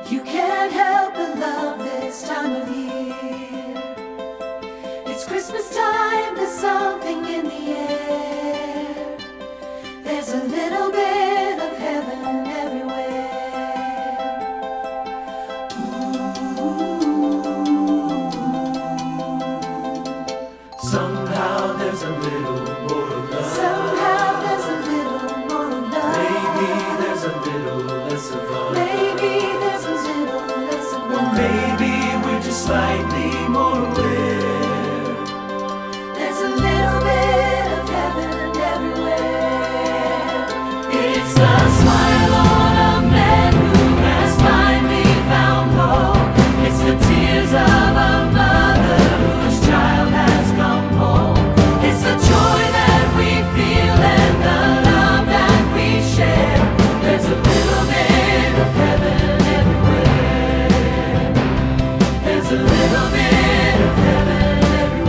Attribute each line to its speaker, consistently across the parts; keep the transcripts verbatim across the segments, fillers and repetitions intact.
Speaker 1: You can't help but love this time of year. It's Christmas time, there's something in the air. There's a little bit of heaven everywhere. Ooh.
Speaker 2: Somehow there's a little more of love.
Speaker 1: Somehow there's a little more of love.
Speaker 2: Maybe there's a little less of love.
Speaker 1: Maybe there's a little less of love.
Speaker 2: Maybe we're just slightly more aware.
Speaker 1: There's a little bit of heaven everywhere. It's the smile on a man who has finally found hope. It's the tears of a mother whose child has come home. It's the joy that we feel and the love that we share. There's a little bit of heaven everywhere. There's a little bit of heaven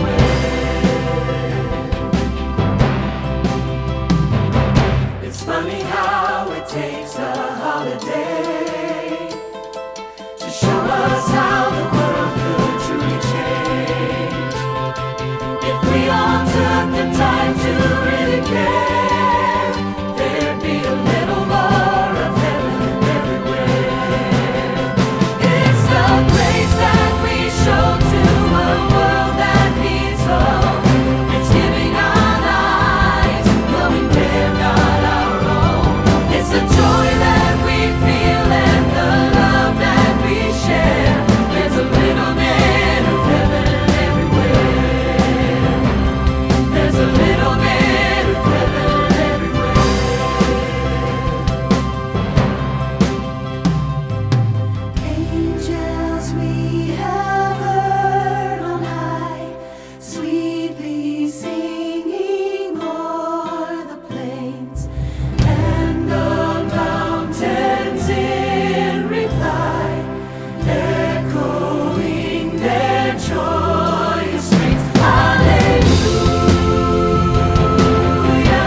Speaker 1: everywhere. It's funny how it takes a holiday to show us how the world could truly change. If we all took the time to really care, there'd be a little more of heaven everywhere. It's the grace that we show to a world that needs hope. It's giving our eyes, knowing they're not our own. It's the joy that we feel and the love that we share. There's a little bit of heaven everywhere. There's a little bit of heaven everywhere. Angels we have heard on high, sweetly singing o'er the plains and the mountains in reply, echoing their joyous strains. Hallelujah,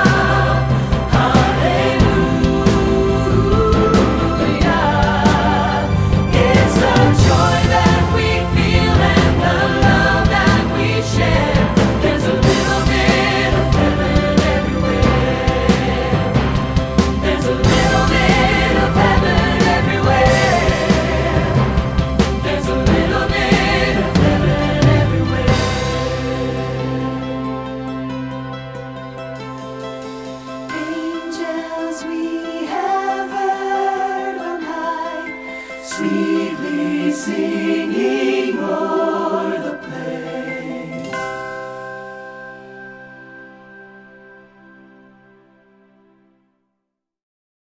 Speaker 1: hallelujah. It's the joy that we feel and the love that we share. There's a little bit of heaven everywhere. There's a little bit of heaven everywhere. There's a little bit of heaven everywhere. Angels we have heard on high, sweetly singing.